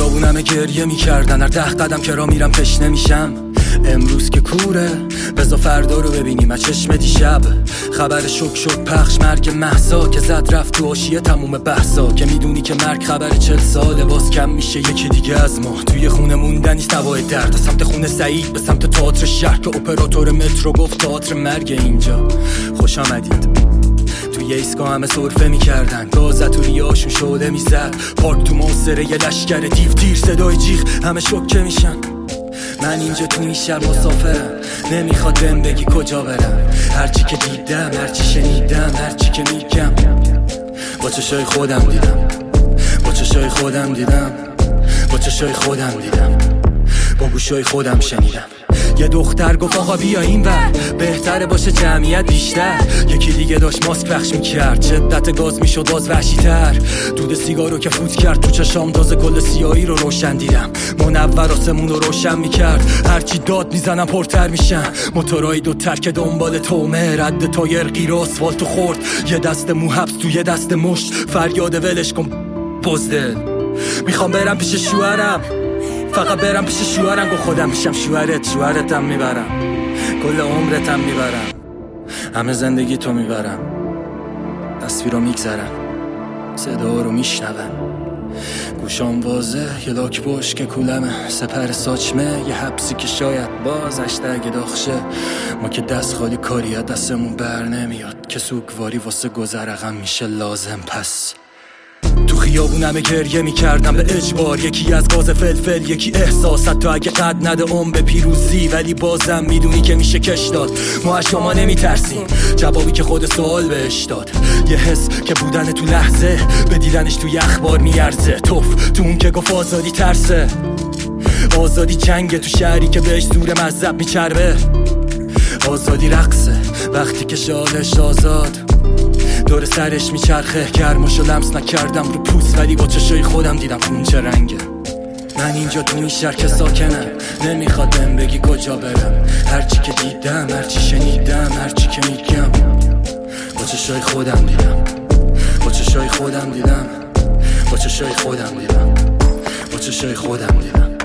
خیابونم گریه میکردن، هر 10 قدم که را میرم تشنه میشم. امروز که کوره بذار فردا رو ببینیم از چشم دیشب. خبر شک شد پخش مرگ مهسا که زد رفت تو حاشیه تموم بحثا. که میدونی که مرگ خبر 40 ساله باز کم میشه یکی دیگه از ما. توی خونه موندنی سوای درد، سمت خونه سعید به سمت تئاتر شهر که اپراتور مترو گفت تئاتر مرگ اینجا. خوش آمدید. توی ایسکا همه سرفه میکردن، گازه تو ریاشون شعله میزد. پارک تو موسره یه لشگر دیو تیر صدای جیغ همه شکه میشن. من اینجا تو این شهر مسافرم، نمیخواد بهم بگی کجا برم. هرچی که دیدم، هرچی شنیدم، هرچی که میگم با چشای خودم دیدم، با چشای خودم دیدم، با چشای خودم دیدم، با گوشای خودم شنیدم. یه دختر گفت آقا بیا این ور، بهتره باشه جمعیت بیشتر. یکی دیگه داشت ماسک پخش میکرد، شدت گاز میشد باز وحشی‌تر. دود سیگارو که فوت کرد تو چشام تازه کل سیاهی رو روشن دیدم. منور آسمون رو روشن میکرد، هرچی داد میزنم پرتر میشم. موتورای دو ترک دنبال تومه، رد تایر غیر آسفالتو خورد. یه دست مو حبس تو یه دست مشت، فریاد ولش کن بزدل. میخوام برم پیش شوهرم، فقط برم پیش شوهرم. گو خودم میشم شوهرت، شوهرتم میبرم، کل عمرتم میبرم، همه زندگی تو میبرم. تصویر رو میگذرم، صدا رو میشنوم، گوشام واضح یه لاک پشت که کولمه. سپر ساچمه یه حبسی که شاید بازش اگه داخشه. ما که دست خالی کاری از دستمون بر نمیاد، که سوگواری واسه گذرقم میشه لازم. پس تو خیابونم گریه میکردم به اجبار، یکی از گاز فلفل یکی احساس. حتی اگه قد نده به پیروزی، ولی بازم میدونی که میشه کش داد. ما از شما نمیترسیم، جوابی که خود سوال بهش داد. یه حس که بودن تو لحظه به دیدنش توی اخبار میارزه. توف تو اون که گفت آزادی ترسه، آزادی جنگه تو شهری که بهش زور مذهب میچربه. آزادی رقصه وقتی که شالش آزاد دور سرش میچرخه. گرماشو لمس نکردم رو پوست، ولی با چشای خودم دیدم خون چه رنگه. من اینجا تو این شهر که ساکنم، نمیخواد بهم بگی کجا برم. هرچی که دیدم، هرچی شنیدم، هرچی که میگم با چشای خودم دیدم، با چشای خودم دیدم، با چشای خودم دیدم، با چشای خودم دیدم.